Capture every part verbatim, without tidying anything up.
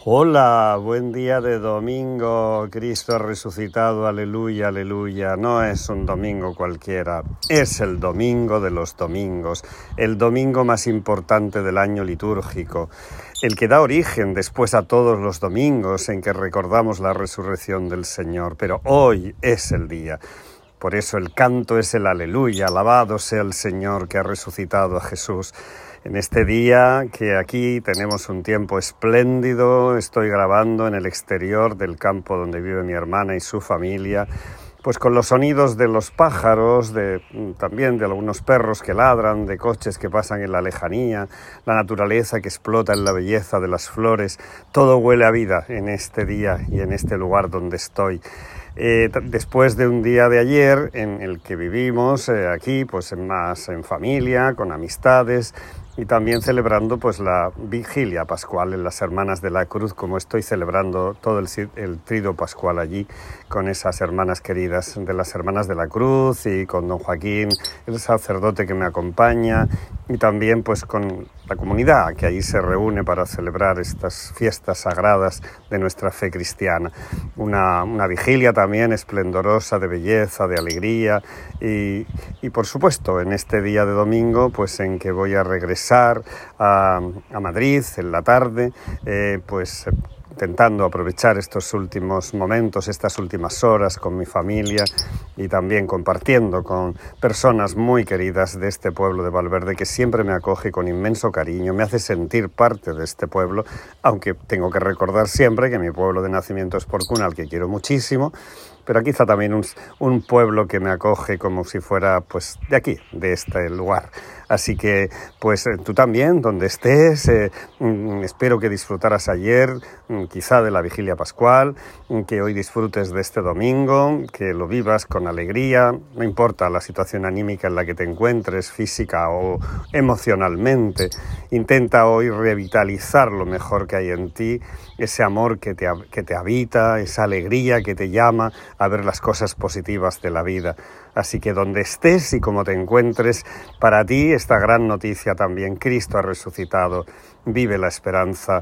Hola, buen día de domingo, Cristo ha resucitado, aleluya, aleluya. No es un domingo cualquiera, es el domingo de los domingos, el domingo más importante del año litúrgico, el que da origen después a todos los domingos en que recordamos la resurrección del Señor, pero hoy es el día. Por eso el canto es el aleluya, alabado sea el Señor que ha resucitado a Jesús. En este día que aquí tenemos un tiempo espléndido, estoy grabando en el exterior del campo donde vive mi hermana y su familia, pues con los sonidos de los pájaros, de, también de algunos perros que ladran, de coches que pasan en la lejanía, la naturaleza que explota en la belleza de las flores, todo huele a vida en este día y en este lugar donde estoy. Eh, después de un día de ayer en el que vivimos eh, aquí, pues en más en familia, con amistades y también celebrando pues la vigilia pascual en las Hermanas de la Cruz, como estoy celebrando todo el, el trido pascual allí con esas hermanas queridas de las Hermanas de la Cruz y con don Joaquín, el sacerdote que me acompaña, y también pues con la comunidad que allí se reúne para celebrar estas fiestas sagradas de nuestra fe cristiana. Una, una vigilia también esplendorosa de belleza, de alegría y, y por supuesto en este día de domingo pues en que voy a regresar a, a Madrid en la tarde, eh, pues intentando aprovechar estos últimos momentos, estas últimas horas con mi familia y también compartiendo con personas muy queridas de este pueblo de Valverde que siempre me acoge con inmenso cariño, me hace sentir parte de este pueblo, aunque tengo que recordar siempre que mi pueblo de nacimiento es Porcuna, al que quiero muchísimo, pero quizá también un, un pueblo que me acoge como si fuera pues de aquí, de este lugar. Así que pues tú también, donde estés, eh, espero que disfrutaras ayer, quizá de la vigilia pascual, que hoy disfrutes de este domingo, que lo vivas con alegría, no importa la situación anímica en la que te encuentres, física o emocionalmente, intenta hoy revitalizar lo mejor que hay en ti, ese amor que te, que te habita, esa alegría que te llama a ver las cosas positivas de la vida. Así que donde estés y como te encuentres, para ti esta gran noticia también, Cristo ha resucitado, vive la esperanza.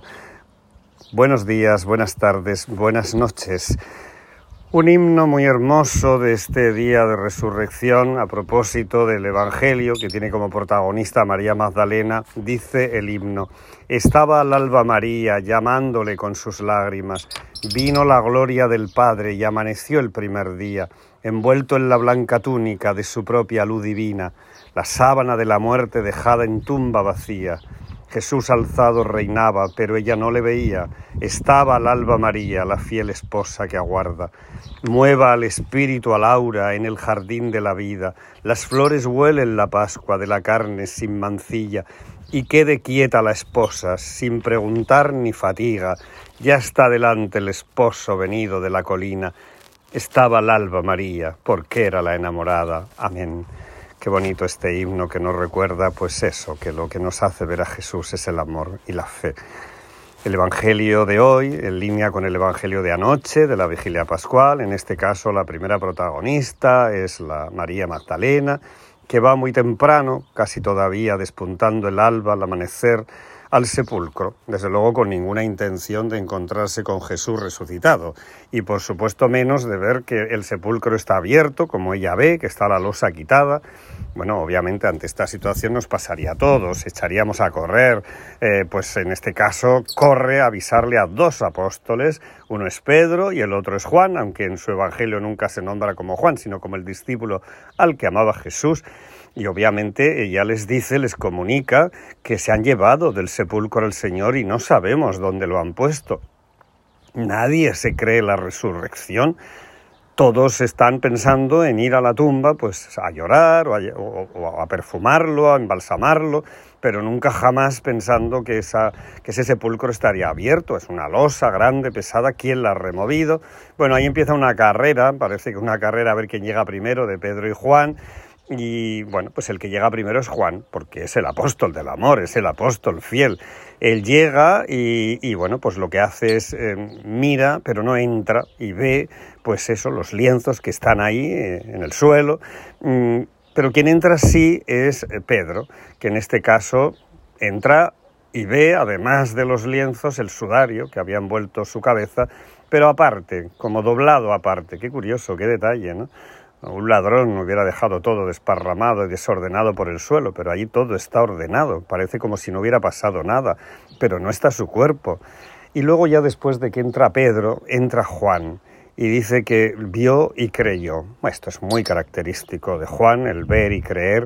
Buenos días, buenas tardes, buenas noches. Un himno muy hermoso de este día de resurrección a propósito del Evangelio que tiene como protagonista a María Magdalena, dice el himno: estaba al alba María llamándole con sus lágrimas, vino la gloria del Padre y amaneció el primer día, envuelto en la blanca túnica de su propia luz divina, la sábana de la muerte dejada en tumba vacía. Jesús alzado reinaba, pero ella no le veía. Estaba al alba María, la fiel esposa que aguarda. Mueva al espíritu al aura en el jardín de la vida. Las flores huelen la Pascua de la carne sin mancilla. Y quede quieta la esposa, sin preguntar ni fatiga. Ya está delante el esposo venido de la colina. Estaba al alba María, porque era la enamorada. Amén. Qué bonito este himno que nos recuerda, pues eso, que lo que nos hace ver a Jesús es el amor y la fe. El Evangelio de hoy, en línea con el Evangelio de anoche, de la Vigilia Pascual, en este caso la primera protagonista es la María Magdalena, que va muy temprano, casi todavía despuntando el alba al amanecer, al sepulcro, desde luego con ninguna intención de encontrarse con Jesús resucitado, y por supuesto menos de ver que el sepulcro está abierto, como ella ve, que está la losa quitada. Bueno, obviamente ante esta situación nos pasaría a todos, echaríamos a correr, eh, pues en este caso corre a avisarle a dos apóstoles, uno es Pedro y el otro es Juan, aunque en su evangelio nunca se nombra como Juan, sino como el discípulo al que amaba Jesús. Y obviamente ella les dice, les comunica que se han llevado del sepulcro al Señor y no sabemos dónde lo han puesto. Nadie se cree la resurrección. Todos están pensando en ir a la tumba pues a llorar o a, o, o a perfumarlo, a embalsamarlo, pero nunca jamás pensando que, esa, que ese sepulcro estaría abierto. Es una losa grande, pesada, ¿quién la ha removido? Bueno, ahí empieza una carrera, parece que una carrera a ver quién llega primero, de Pedro y Juan. Y bueno, pues el que llega primero es Juan, porque es el apóstol del amor, es el apóstol fiel. Él llega y, y bueno, pues lo que hace es eh, mira, pero no entra y ve, pues eso, los lienzos que están ahí eh, en el suelo. Mm, pero quien entra sí es Pedro, que en este caso entra y ve, además de los lienzos, el sudario que había envuelto su cabeza, pero aparte, como doblado aparte. Qué curioso, qué detalle, ¿no? Un ladrón hubiera dejado todo desparramado y desordenado por el suelo, pero allí todo está ordenado, parece como si no hubiera pasado nada, pero no está su cuerpo. Y luego ya después de que entra Pedro, entra Juan, y dice que vio y creyó. Esto es muy característico de Juan, el ver y creer.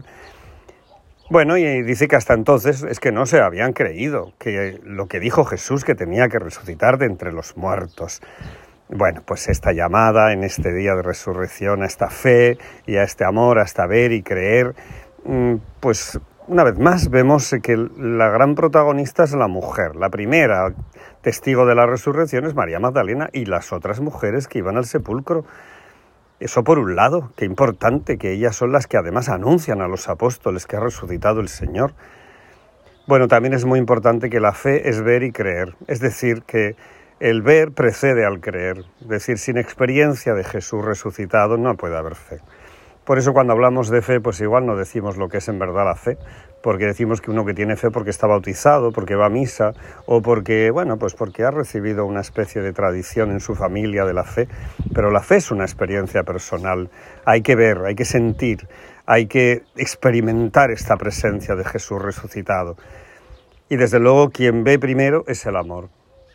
Bueno, y dice que hasta entonces es que no se habían creído, que lo que dijo Jesús, que tenía que resucitar de entre los muertos. Bueno, pues esta llamada en este día de resurrección a esta fe y a este amor, hasta ver y creer, pues una vez más vemos que la gran protagonista es la mujer. La primera testigo de la resurrección es María Magdalena y las otras mujeres que iban al sepulcro. Eso por un lado, qué importante, que ellas son las que además anuncian a los apóstoles que ha resucitado el Señor. Bueno, también es muy importante que la fe es ver y creer, es decir, que el ver precede al creer, es decir, sin experiencia de Jesús resucitado no puede haber fe. Por eso cuando hablamos de fe, pues igual no decimos lo que es en verdad la fe, porque decimos que uno que tiene fe porque está bautizado, porque va a misa, o porque, bueno, pues porque ha recibido una especie de tradición en su familia de la fe, pero la fe es una experiencia personal, hay que ver, hay que sentir, hay que experimentar esta presencia de Jesús resucitado. Y desde luego quien ve primero es el amor.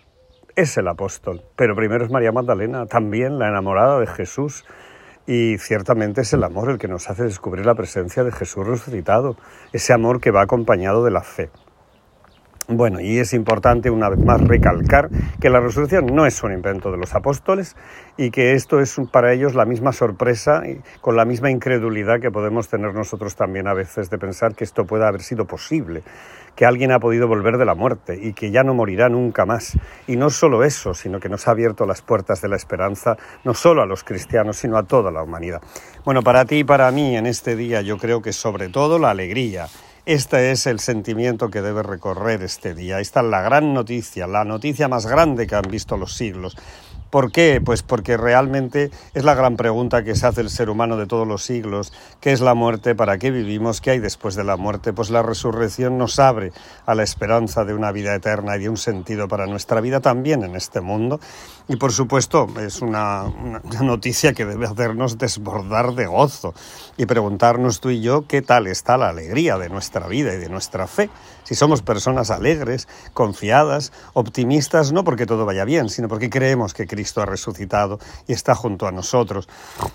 Es el apóstol, pero primero es María Magdalena, también la enamorada de Jesús, y ciertamente es el amor el que nos hace descubrir la presencia de Jesús resucitado, ese amor que va acompañado de la fe. Bueno, y es importante una vez más recalcar que la resurrección no es un invento de los apóstoles y que esto es para ellos la misma sorpresa y con la misma incredulidad que podemos tener nosotros también a veces de pensar que esto pueda haber sido posible, que alguien ha podido volver de la muerte y que ya no morirá nunca más. Y no solo eso, sino que nos ha abierto las puertas de la esperanza, no solo a los cristianos, sino a toda la humanidad. Bueno, para ti y para mí en este día yo creo que sobre todo la alegría. Este es el sentimiento que debe recorrer este día. Esta es la gran noticia, la noticia más grande que han visto los siglos. ¿Por qué? Pues porque realmente es la gran pregunta que se hace el ser humano de todos los siglos. ¿Qué es la muerte? ¿Para qué vivimos? ¿Qué hay después de la muerte? Pues la resurrección nos abre a la esperanza de una vida eterna y de un sentido para nuestra vida también en este mundo. Y por supuesto es una, una noticia que debe hacernos desbordar de gozo y preguntarnos tú y yo qué tal está la alegría de nuestra vida y de nuestra fe. Si somos personas alegres, confiadas, optimistas, no porque todo vaya bien, sino porque creemos que Cristo ha resucitado y está junto a nosotros.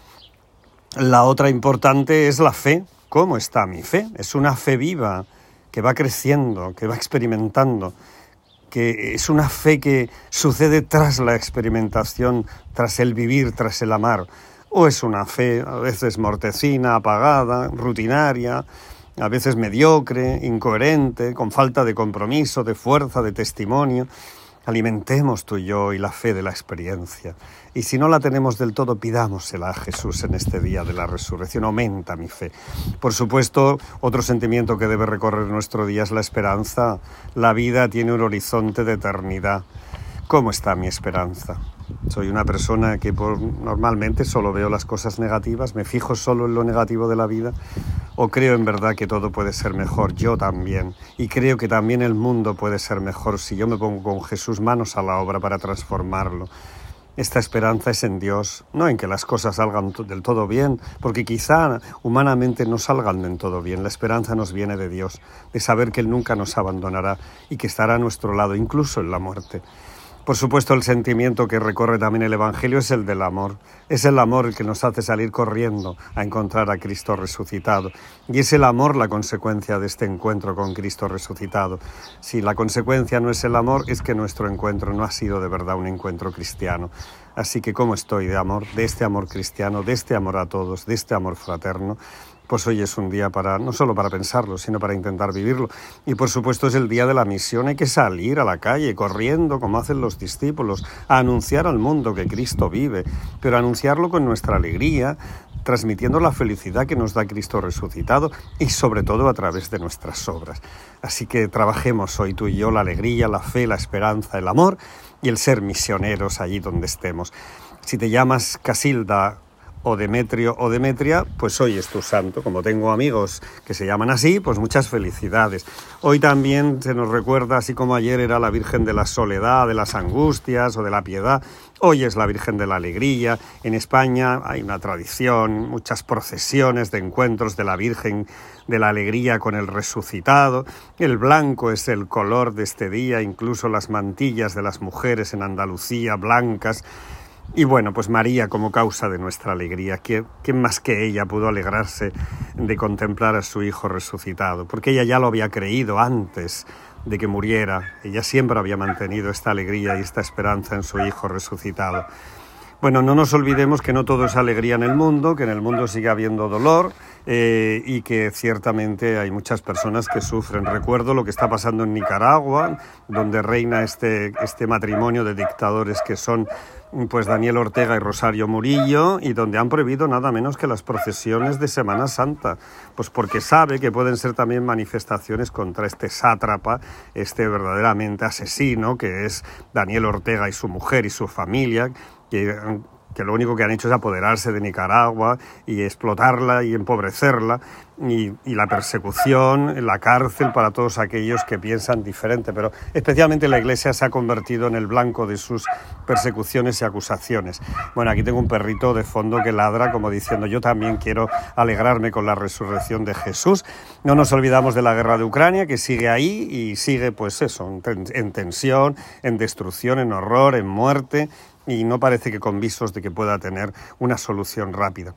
La otra importante es la fe. ¿Cómo está mi fe? Es una fe viva, que va creciendo, que va experimentando, que es una fe que sucede tras la experimentación, tras el vivir, tras el amar. O es una fe a veces mortecina, apagada, rutinaria, a veces mediocre, incoherente, con falta de compromiso, de fuerza, de testimonio. Alimentemos tú y yo y la fe de la experiencia. Y si no la tenemos del todo, pidámosela a Jesús en este día de la resurrección. Aumenta mi fe. Por supuesto, otro sentimiento que debe recorrer nuestro día es la esperanza. La vida tiene un horizonte de eternidad. ¿Cómo está mi esperanza? Soy una persona que por, normalmente solo veo las cosas negativas, me fijo solo en lo negativo de la vida, o creo en verdad que todo puede ser mejor, yo también, y creo que también el mundo puede ser mejor si yo me pongo con Jesús manos a la obra para transformarlo. Esta esperanza es en Dios, no en que las cosas salgan del todo bien, porque quizá humanamente no salgan del todo bien. La esperanza nos viene de Dios, de saber que Él nunca nos abandonará y que estará a nuestro lado, incluso en la muerte. Por supuesto, el sentimiento que recorre también el Evangelio es el del amor. Es el amor el que nos hace salir corriendo a encontrar a Cristo resucitado. Y es el amor la consecuencia de este encuentro con Cristo resucitado. Si la consecuencia no es el amor, es que nuestro encuentro no ha sido de verdad un encuentro cristiano. Así que, ¿cómo estoy de amor? De este amor cristiano, de este amor a todos, de este amor fraterno. Pues hoy es un día para, no solo para pensarlo, sino para intentar vivirlo. Y por supuesto es el día de la misión, hay que salir a la calle corriendo como hacen los discípulos, a anunciar al mundo que Cristo vive, pero anunciarlo con nuestra alegría, transmitiendo la felicidad que nos da Cristo resucitado y sobre todo a través de nuestras obras. Así que trabajemos hoy tú y yo la alegría, la fe, la esperanza, el amor y el ser misioneros allí donde estemos. Si te llamas Casilda o Demetrio o Demetria, pues hoy es tu santo. Como tengo amigos que se llaman así, pues muchas felicidades. Hoy también se nos recuerda, así como ayer era la Virgen de la Soledad, de las Angustias o de la Piedad, hoy es la Virgen de la Alegría. En España hay una tradición, muchas procesiones de encuentros de la Virgen de la Alegría con el resucitado. El blanco es el color de este día, incluso las mantillas de las mujeres en Andalucía, blancas. Y bueno, pues María como causa de nuestra alegría. ¿Quién, quién más que ella pudo alegrarse de contemplar a su Hijo resucitado? Porque ella ya lo había creído antes de que muriera. Ella siempre había mantenido esta alegría y esta esperanza en su Hijo resucitado. Bueno, no nos olvidemos que no todo es alegría en el mundo, que en el mundo sigue habiendo dolor eh, y que ciertamente hay muchas personas que sufren. Recuerdo lo que está pasando en Nicaragua, donde reina este, este matrimonio de dictadores que son pues Daniel Ortega y Rosario Murillo, y donde han prohibido nada menos que las procesiones de Semana Santa, pues porque sabe que pueden ser también manifestaciones contra este sátrapa, este verdaderamente asesino que es Daniel Ortega y su mujer y su familia, que, que lo único que han hecho es apoderarse de Nicaragua y explotarla y empobrecerla, y, y la persecución, la cárcel para todos aquellos que piensan diferente, pero especialmente la Iglesia se ha convertido en el blanco de sus persecuciones y acusaciones. Bueno, aquí tengo un perrito de fondo que ladra como diciendo yo también quiero alegrarme con la resurrección de Jesús. No nos olvidamos de la guerra de Ucrania, que sigue ahí y sigue pues eso, en, ten- en tensión, en destrucción, en horror, en muerte, y no parece que con visos de que pueda tener una solución rápida.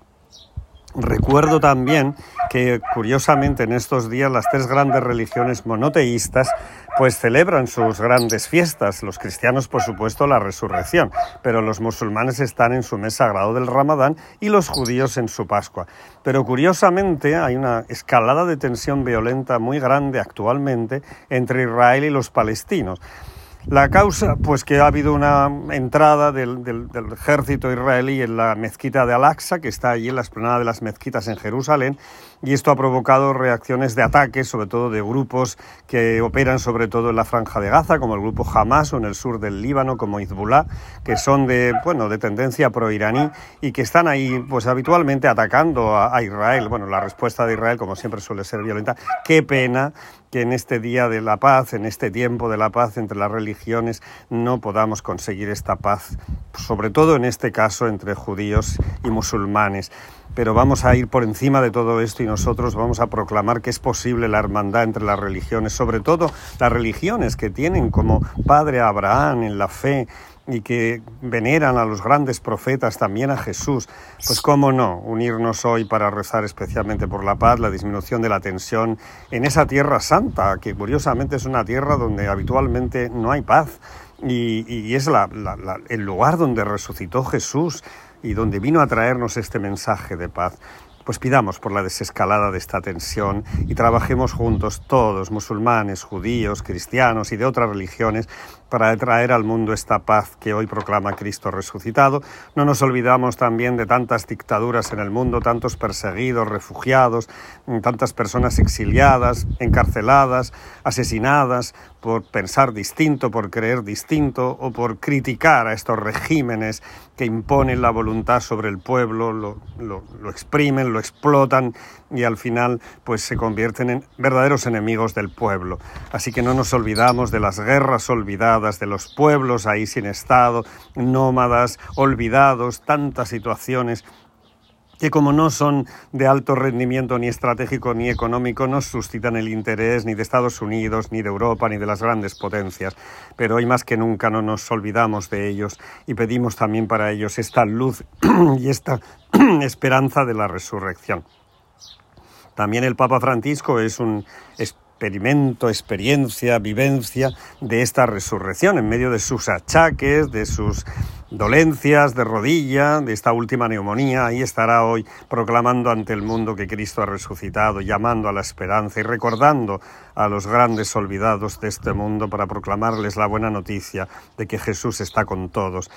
Recuerdo también que, curiosamente, en estos días las tres grandes religiones monoteístas pues celebran sus grandes fiestas. Los cristianos, por supuesto, la resurrección, pero los musulmanes están en su mes sagrado del Ramadán y los judíos en su Pascua. Pero, curiosamente, hay una escalada de tensión violenta muy grande actualmente entre Israel y los palestinos. La causa, pues que ha habido una entrada del, del, del ejército israelí en la mezquita de Al-Aqsa, que está allí en la explanada de las mezquitas en Jerusalén, y esto ha provocado reacciones de ataques, sobre todo de grupos que operan sobre todo en la Franja de Gaza, como el grupo Hamas, o en el sur del Líbano, como Hezbollah, que son de, bueno, de tendencia pro-iraní y que están ahí pues habitualmente atacando a, a Israel. Bueno, la respuesta de Israel, como siempre, suele ser violenta. Qué pena que en este día de la paz, en este tiempo de la paz entre las religiones, no podamos conseguir esta paz, sobre todo en este caso entre judíos y musulmanes. Pero vamos a ir por encima de todo esto y nosotros vamos a proclamar que es posible la hermandad entre las religiones, sobre todo las religiones que tienen como padre a Abraham en la fe y que veneran a los grandes profetas, también a Jesús. Pues cómo no, unirnos hoy para rezar especialmente por la paz, la disminución de la tensión en esa tierra santa, que curiosamente es una tierra donde habitualmente no hay paz, y, y es la, la, la, el lugar donde resucitó Jesús y donde vino a traernos este mensaje de paz. Pues pidamos por la desescalada de esta tensión y trabajemos juntos todos, musulmanes, judíos, cristianos y de otras religiones, para traer al mundo esta paz que hoy proclama Cristo resucitado. No nos olvidamos también de tantas dictaduras en el mundo, tantos perseguidos, refugiados, tantas personas exiliadas, encarceladas, asesinadas por pensar distinto, por creer distinto o por criticar a estos regímenes que imponen la voluntad sobre el pueblo, lo, lo, lo exprimen, lo explotan y al final pues se convierten en verdaderos enemigos del pueblo. Así que no nos olvidamos de las guerras olvidadas, de los pueblos ahí sin Estado, nómadas, olvidados, tantas situaciones que como no son de alto rendimiento ni estratégico ni económico, no suscitan el interés ni de Estados Unidos, ni de Europa, ni de las grandes potencias. Pero hoy más que nunca no nos olvidamos de ellos y pedimos también para ellos esta luz y esta esperanza de la resurrección. También el Papa Francisco es un experimento, experiencia, vivencia de esta resurrección en medio de sus achaques, de sus dolencias de rodilla, de esta última neumonía. Ahí estará hoy proclamando ante el mundo que Cristo ha resucitado, llamando a la esperanza y recordando a los grandes olvidados de este mundo, para proclamarles la buena noticia de que Jesús está con todos.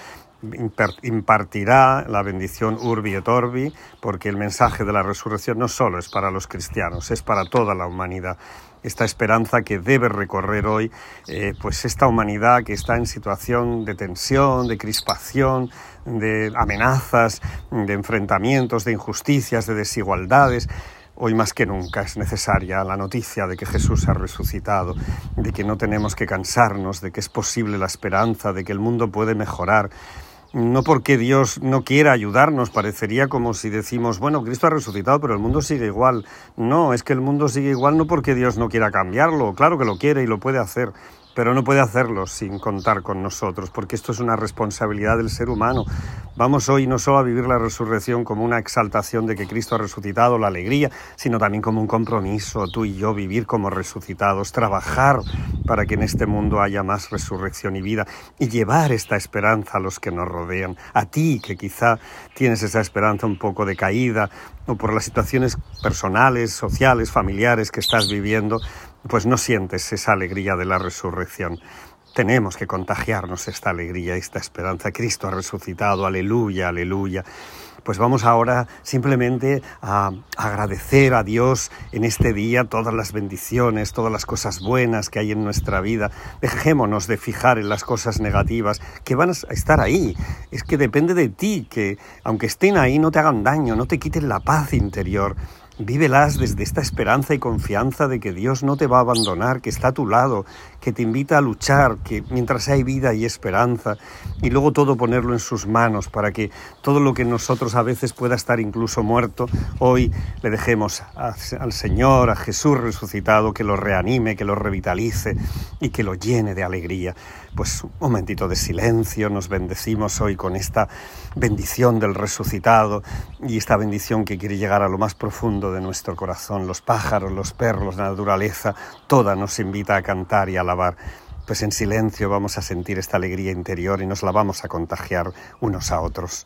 Impartirá la bendición Urbi et Orbi, porque el mensaje de la resurrección no solo es para los cristianos, es para toda la humanidad. Esta esperanza que debe recorrer hoy, eh, pues esta humanidad que está en situación de tensión, de crispación, de amenazas, de enfrentamientos, de injusticias, de desigualdades. Hoy más que nunca es necesaria la noticia de que Jesús ha resucitado, de que no tenemos que cansarnos, de que es posible la esperanza, de que el mundo puede mejorar. No porque Dios no quiera ayudarnos, parecería como si decimos, bueno, Cristo ha resucitado, pero el mundo sigue igual. No, es que el mundo sigue igual no porque Dios no quiera cambiarlo, claro que lo quiere y lo puede hacer, pero no puede hacerlo sin contar con nosotros, porque esto es una responsabilidad del ser humano. Vamos hoy no solo a vivir la resurrección como una exaltación de que Cristo ha resucitado, la alegría, sino también como un compromiso, tú y yo, vivir como resucitados, trabajar para que en este mundo haya más resurrección y vida, y llevar esta esperanza a los que nos rodean. A ti, que quizá tienes esa esperanza un poco decaída, o por las situaciones personales, sociales, familiares que estás viviendo, pues no sientes esa alegría de la resurrección. Tenemos que contagiarnos esta alegría, esta esperanza. Cristo ha resucitado, aleluya, aleluya. Pues vamos ahora simplemente a agradecer a Dios en este día todas las bendiciones, todas las cosas buenas que hay en nuestra vida. Dejémonos de fijar en las cosas negativas que van a estar ahí. Es que depende de ti, que aunque estén ahí no te hagan daño, no te quiten la paz interior. Vívelas desde esta esperanza y confianza de que Dios no te va a abandonar, que está a tu lado, que te invita a luchar, que mientras hay vida y esperanza, y luego todo ponerlo en sus manos para que todo lo que en nosotros a veces pueda estar incluso muerto, hoy le dejemos a, al Señor, a Jesús resucitado, que lo reanime, que lo revitalice y que lo llene de alegría. Pues un momentito de silencio, nos bendecimos hoy con esta bendición del resucitado y esta bendición que quiere llegar a lo más profundo de nuestro corazón. Los pájaros, los perros, la naturaleza, toda nos invita a cantar y a alabar. Pues en silencio vamos a sentir esta alegría interior y nos la vamos a contagiar unos a otros.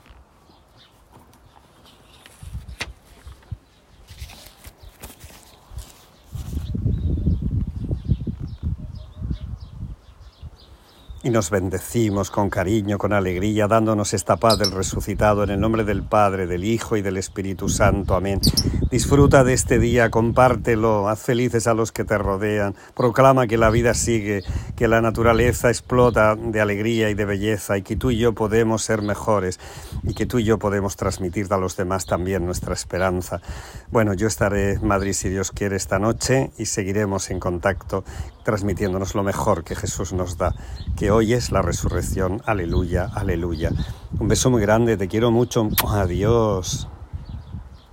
Y nos bendecimos con cariño, con alegría, dándonos esta paz del resucitado en el nombre del Padre, del Hijo y del Espíritu Santo. Amén. Disfruta de este día, compártelo, haz felices a los que te rodean, proclama que la vida sigue, que la naturaleza explota de alegría y de belleza y que tú y yo podemos ser mejores y que tú y yo podemos transmitir a los demás también nuestra esperanza. Bueno, yo estaré en Madrid si Dios quiere esta noche y seguiremos en contacto transmitiéndonos lo mejor que Jesús nos da, que hoy es la resurrección. Aleluya, aleluya. Un beso muy grande, te quiero mucho. Adiós.